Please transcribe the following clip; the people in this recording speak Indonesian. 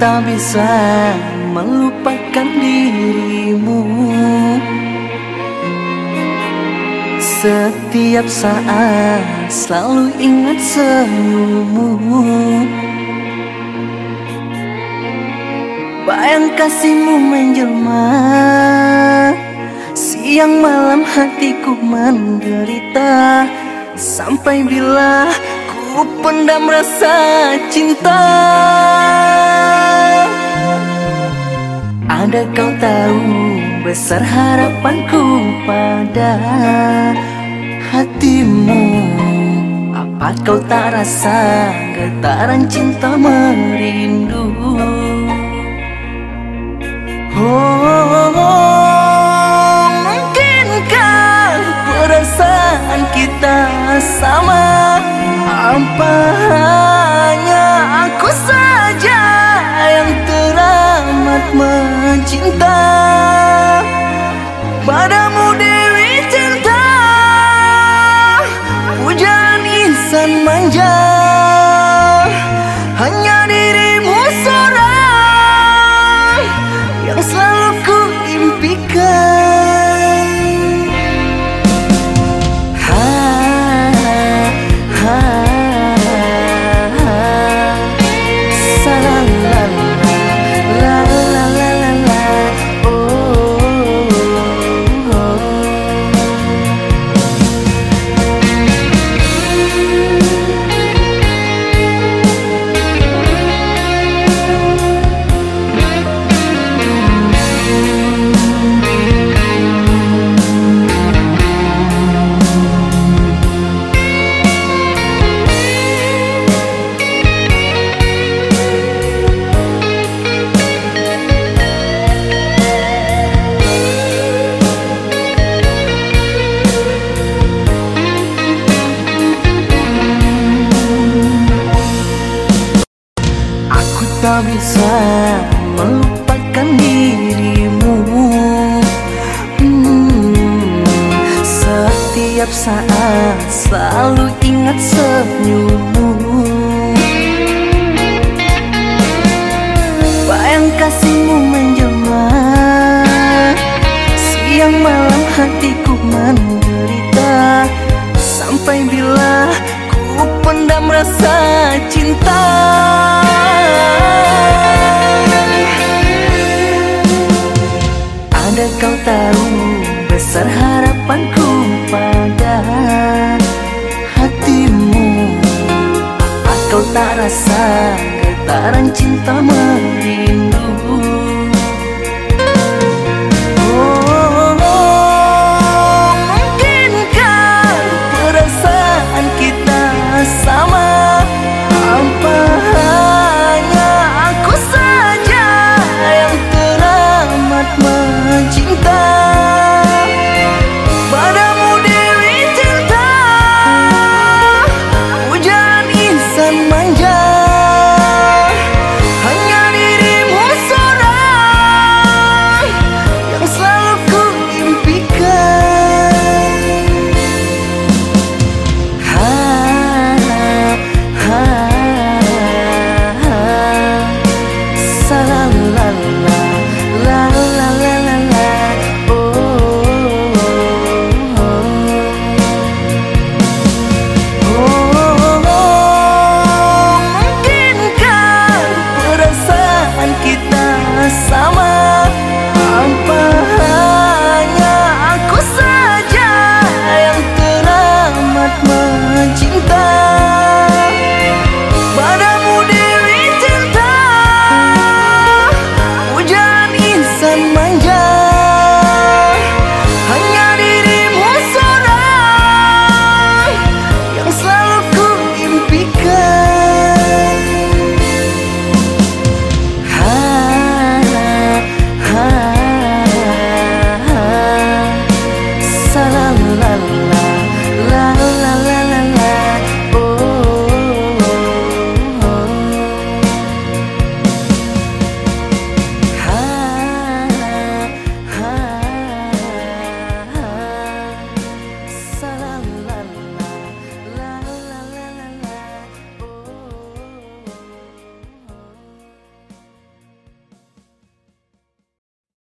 tak bisa melupakan dirimu. Setiap saat selalu ingat senyummu. Bayang kasihmu menjelma, siang malam hatiku menderita. Sampai bila ku pendam rasa cinta. Ada kau tahu besar harapanku pada hatimu. Apa kau tak rasa getaran cinta merindu? Oh, mungkinkah perasaan kita sama? Apa hanya aku saja yang teramat mencinta padamu, Dewi Cinta, pujaan insan manja. Hanya dirimu seorang yang selalu ku impikan. Tak bisa melupakan dirimu. Setiap saat selalu ingat senyummu. Bayang kasihmu menjelma, siang malam hatiku menderita. Sampai bila ku pendam rasa cinta. Ada kau tahu besar harapanku pada hatimu. Apa kau tak rasa getaran cinta